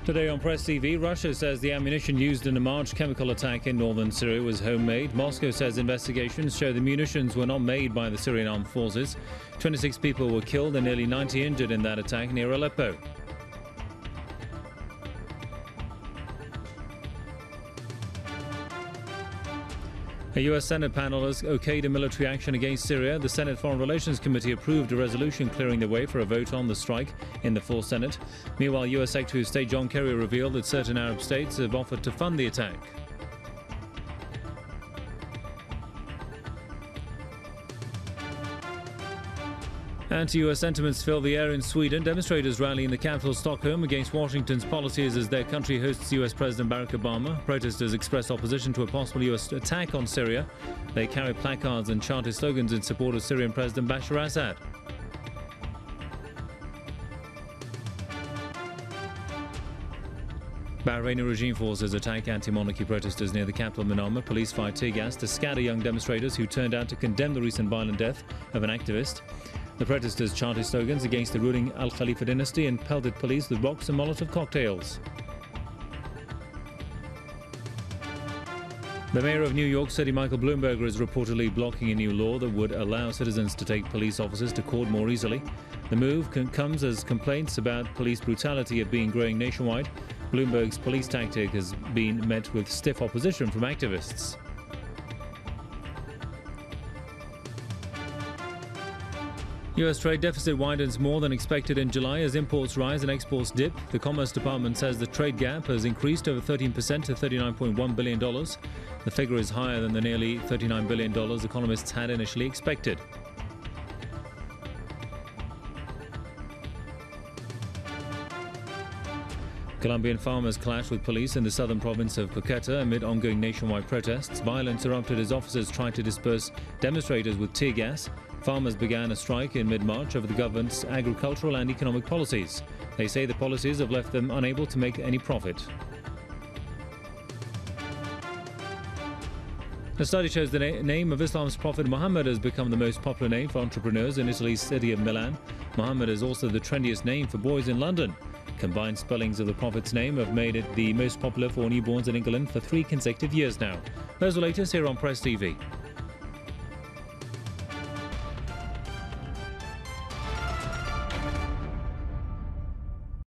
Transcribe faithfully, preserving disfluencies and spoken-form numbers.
Today on Press T V, Russia says the ammunition used in a March chemical attack in northern Syria was homemade. Moscow says investigations show the munitions were not made by the Syrian armed forces. twenty-six people were killed and nearly ninety injured in that attack near Aleppo. A U S Senate panel has okayed a military action against Syria. The Senate Foreign Relations Committee approved a resolution clearing the way for a vote on the strike in the full Senate. Meanwhile, U S Secretary of State John Kerry revealed that certain Arab states have offered to fund the attack. Anti-U S sentiments fill the air in Sweden. Demonstrators rally in the capital Stockholm against Washington's policies as their country hosts U S President Barack Obama. Protesters express opposition to a possible U S attack on Syria. They carry placards and chanted slogans in support of Syrian President Bashar Assad. Bahraini regime forces attack anti-monarchy protesters near the capital Manama. Police fired tear gas to scatter young demonstrators who turned out to condemn the recent violent death of an activist. The protesters chanted slogans against the ruling Al Khalifa dynasty and pelted police with rocks and Molotov cocktails. The mayor of New York City, Michael Bloomberg, is reportedly blocking a new law that would allow citizens to take police officers to court more easily. The move comes as complaints about police brutality have been growing nationwide. Bloomberg's police tactic has been met with stiff opposition from activists. U S trade deficit widens more than expected in July as imports rise and exports dip. The Commerce Department says the trade gap has increased over thirteen percent to thirty-nine point one billion dollars. The figure is higher than the nearly thirty-nine billion dollars economists had initially expected. Colombian farmers clashed with police in the southern province of Caqueta amid ongoing nationwide protests. Violence erupted as officers tried to disperse demonstrators with tear gas. Farmers began a strike in mid-March over the government's agricultural and economic policies. They say the policies have left them unable to make any profit. A study shows the na- name of Islam's Prophet Muhammad has become the most popular name for entrepreneurs in Italy's city of Milan. Muhammad is also the trendiest name for boys in London. Combined spellings of the Prophet's name have made it the most popular for newborns in England for three consecutive years now. Those are latest here on Press T V.